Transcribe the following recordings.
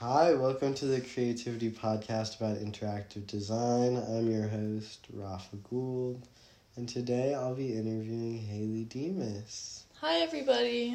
Hi, welcome to the Creativity Podcast about interactive design. I'm your host, Rafa Gould, and today I'll be interviewing Haley Demas. Hi, everybody.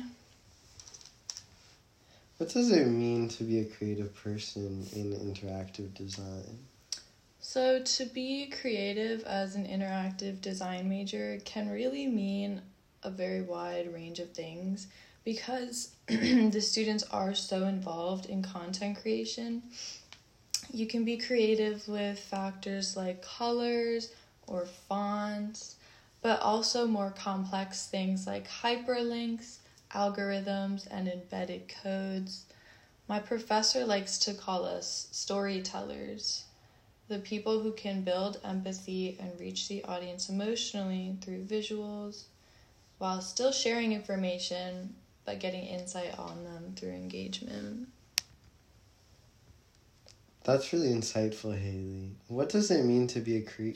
What does it mean to be a creative person in interactive design? So, to be creative as an interactive design major can really mean a very wide range of things because the students are so involved in content creation. You can be creative with factors like colors or fonts, but also more complex things like hyperlinks, algorithms, and embedded codes. My professor likes to call us storytellers, the people who can build empathy and reach the audience emotionally through visuals while still sharing information but getting insight on them through engagement. That's really insightful, Haley. What does it mean to be a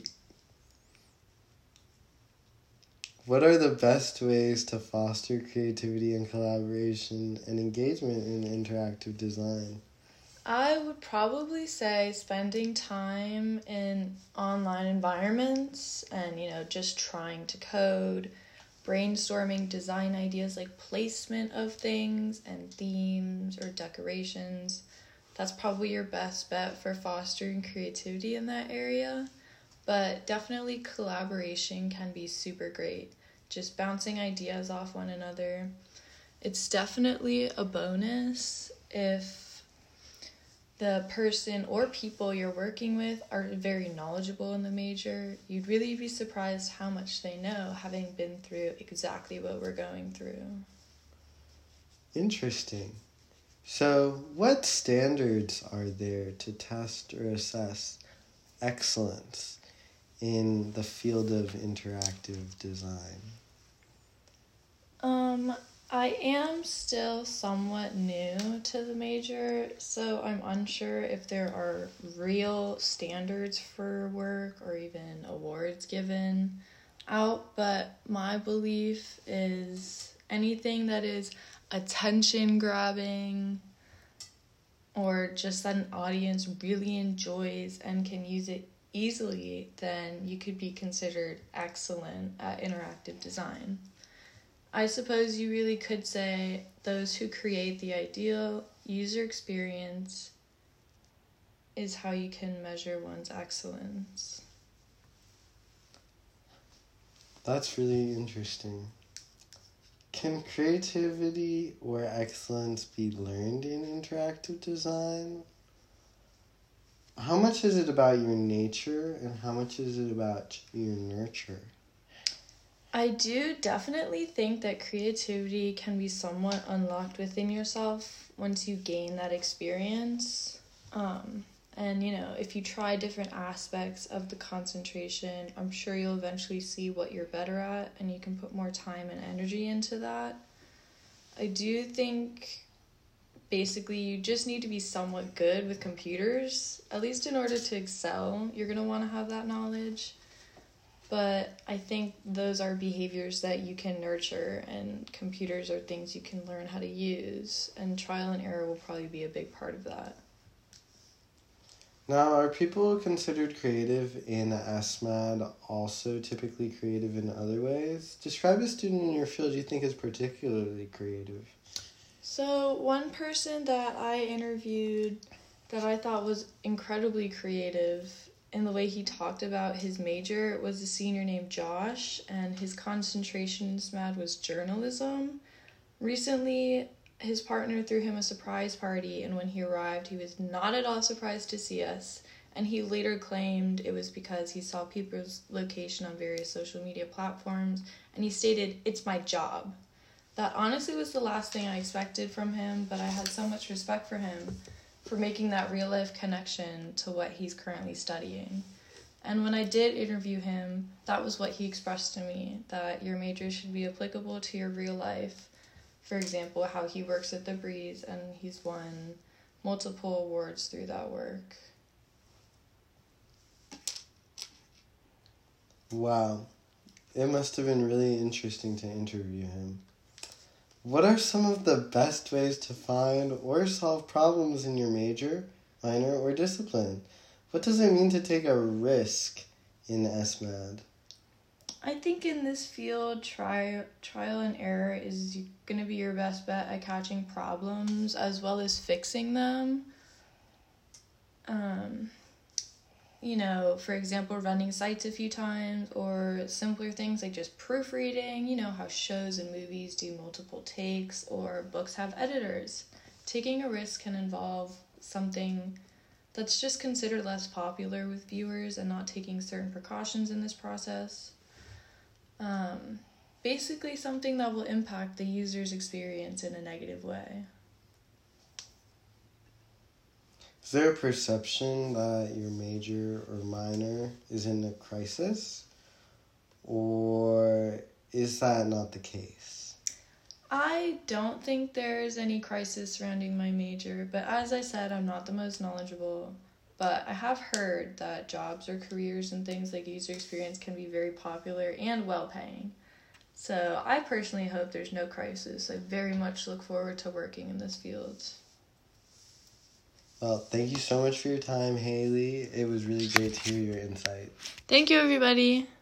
What are the best ways to foster creativity and collaboration and engagement in interactive design? I would probably say spending time in online environments and, just trying to code, brainstorming design ideas like placement of things and themes or decorations. That's probably your best bet for fostering creativity in that area. But definitely collaboration can be super great. Just bouncing ideas off one another. It's definitely a bonus if the person or people you're working with are very knowledgeable in the major. You'd really be surprised how much they know, having been through exactly what we're going through. Interesting. So, what standards are there to test or assess excellence in the field of interactive design? I am still somewhat new to the major, so I'm unsure if there are real standards for work or even awards given out, but my belief is anything that is attention grabbing or just that an audience really enjoys and can use it easily, then you could be considered excellent at interactive design. I suppose you really could say those who create the ideal user experience is how you can measure one's excellence. That's really interesting. Can creativity or excellence be learned in interactive design? How much is it about your nature and how much is it about your nurture? I do definitely think that creativity can be somewhat unlocked within yourself once you gain that experience. And if you try different aspects of the concentration, I'm sure you'll eventually see what you're better at and you can put more time and energy into that. I do think basically you just need to be somewhat good with computers, at least in order to excel. You're going to want to have that knowledge. But I think those are behaviors that you can nurture, and computers are things you can learn how to use, and trial and error will probably be a big part of that. Now, are people considered creative in SMAD also typically creative in other ways? Describe a student in your field you think is particularly creative. So one person that I interviewed that I thought was incredibly creative in the way he talked about his major was a senior named Josh, and his concentration in SMAD was journalism. Recently, his partner threw him a surprise party, and when he arrived, he was not at all surprised to see us, and he later claimed it was because he saw people's location on various social media platforms, and he stated, "It's my job." That honestly was the last thing I expected from him, but I had so much respect for him for making that real-life connection to what he's currently studying. And when I did interview him, that was what he expressed to me, that your major should be applicable to your real life. For example, how he works at The Breeze, and he's won multiple awards through that work. Wow. It must have been really interesting to interview him. What are some of the best ways to find or solve problems in your major, minor, or discipline? What does it mean to take a risk in SMAD? I think in this field, trial and error is going to be your best bet at catching problems as well as fixing them. For example, running sites a few times, or simpler things like just proofreading, how shows and movies do multiple takes, or books have editors. Taking a risk can involve something that's just considered less popular with viewers and not taking certain precautions in this process. Basically something that will impact the user's experience in a negative way. Is there a perception that your major or minor is in a crisis? Or is that not the case? I don't think there's any crisis surrounding my major, but as I said, I'm not the most knowledgeable. But I have heard that jobs or careers and things like user experience can be very popular and well-paying. So I personally hope there's no crisis. I very much look forward to working in this field. Well, thank you so much for your time, Haley. It was really great to hear your insight. Thank you, everybody.